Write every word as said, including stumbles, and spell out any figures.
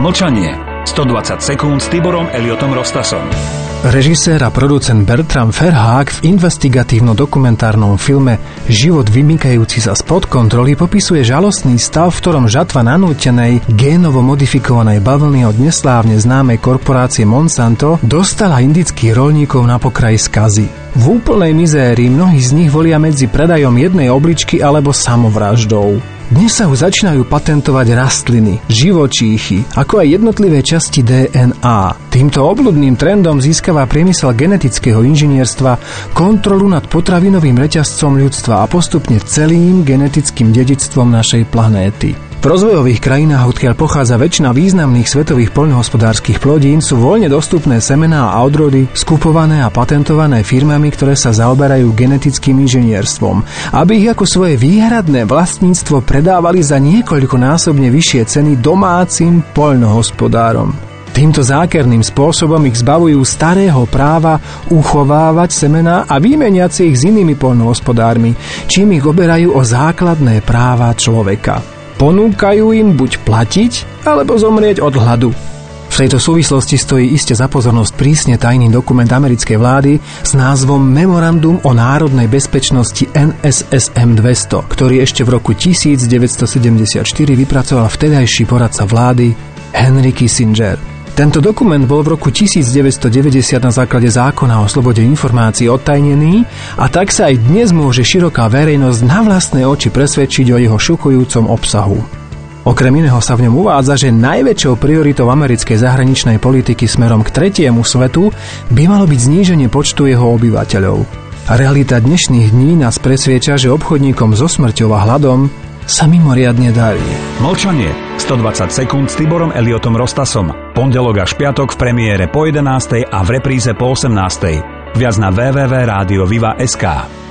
Mlčanie. stodvadsať sekúnd s Tiborom Elliotom Rostasom. Režisér a producent Bertram Verhaak v investigatívno-dokumentárnom filme Život vymykajúci sa spod kontroly popisuje žalostný stav, v ktorom žatva nanútenej génovo modifikovanej bavlny od neslávne známej korporácie Monsanto dostala indických roľníkov na pokraj skazy. V úplnej mizérii mnohí z nich volia medzi predajom jednej obličky alebo samovraždou. Dnes sa už začínajú patentovať rastliny, živočíchy, ako aj jednotlivé časti dé en á. Týmto obľudným trendom získava priemysel genetického inžinierstva kontrolu nad potravinovým reťazcom ľudstva a postupne celým genetickým dedičstvom našej planéty. V rozvojových krajinách, odkiaľ pochádza väčšina významných svetových poľnohospodárskych plodín, sú voľne dostupné semená a odrody skupované a patentované firmami, ktoré sa zaoberajú genetickým inžinierstvom, aby ich ako svoje výhradné vlastníctvo predávali za niekoľkonásobne vyššie ceny domácim poľnohospodárom. Týmto zákerným spôsobom ich zbavujú starého práva uchovávať semená a vymeniať si ich s inými poľnohospodármi, čím ich oberajú o základné práva človeka. Ponúkajú im buď platiť, alebo zomrieť od hladu. V tejto súvislosti stojí iste za pozornosť prísne tajný dokument americkej vlády s názvom Memorandum o národnej bezpečnosti en es es em dvesto, ktorý ešte v roku devätnásťsedemdesiatštyri vypracoval vtedajší poradca vlády Henry Kissinger. Tento dokument bol v roku devätnásťstodeväťdesiat na základe zákona o slobode informácií odtajnený a tak sa aj dnes môže široká verejnosť na vlastné oči presvedčiť o jeho šokujúcom obsahu. Okrem iného sa v ňom uvádza, že najväčšou prioritou americkej zahraničnej politiky smerom k tretiemu svetu by malo byť zníženie počtu jeho obyvateľov. A realita dnešných dní nás presvieča, že obchodníkom so smrťou a hladom sa mimoriadne darí. Mlčanie. stodvadsať sekúnd s Tiborom Elliotom Rostasom. Pondelok až piatok v premiére po jedenástej a v repríze po osemnástej. Viac na w w w bodka rádio viva bodka es ká.